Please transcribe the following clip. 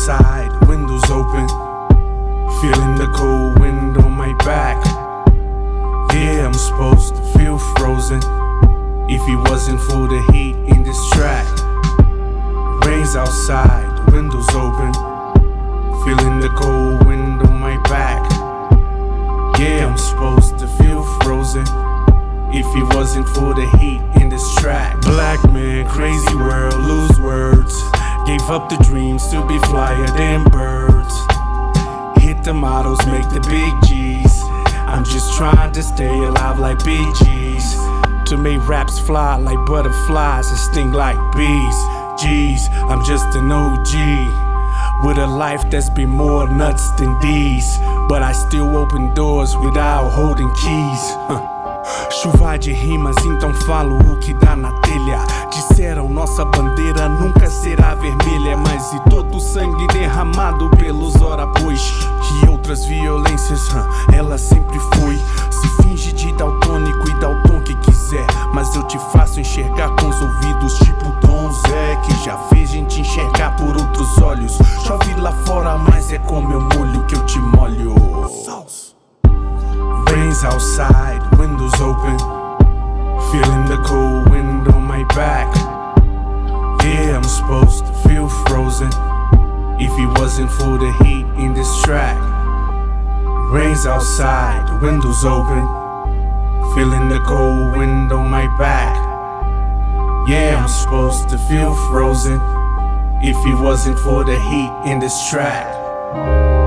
outside, windows open, feeling the cold wind on my back. Yeah, I'm supposed to feel frozen if it wasn't for the heat in this track. Rain's outside, windows open, feeling the cold wind on my back. Yeah, I'm supposed to feel frozen if it wasn't for the heat in this track. Black man, crazy world, lose words. Gave up the dreams to be flyer than birds. Hit the models, make the big G's. I'm just trying to stay alive like BGs. To make raps fly like butterflies and sting like bees. Jeez, I'm just an OG with a life that's been more nuts than these. But I still open doors without holding keys. Chuva de rimas, então falo o que dá na telha. Disseram nossa bandeira nunca será vermelha, mas e todo o sangue derramado pelos ora pois. E outras violências, ela sempre foi. Se finge de daltônico e dá o tom que quiser, mas eu te faço enxergar com os ouvidos tipo Dom Zé, que já fez gente enxergar por outros olhos. Chove lá fora, mas é com meu molho que eu te molho. Rain's outside, windows open, feeling the cold wind on my back. Yeah, I'm supposed to feel frozen if it wasn't for the heat in this track. Rain's outside, windows open, feeling the cold wind on my back. Yeah, I'm supposed to feel frozen if it wasn't for the heat in this track.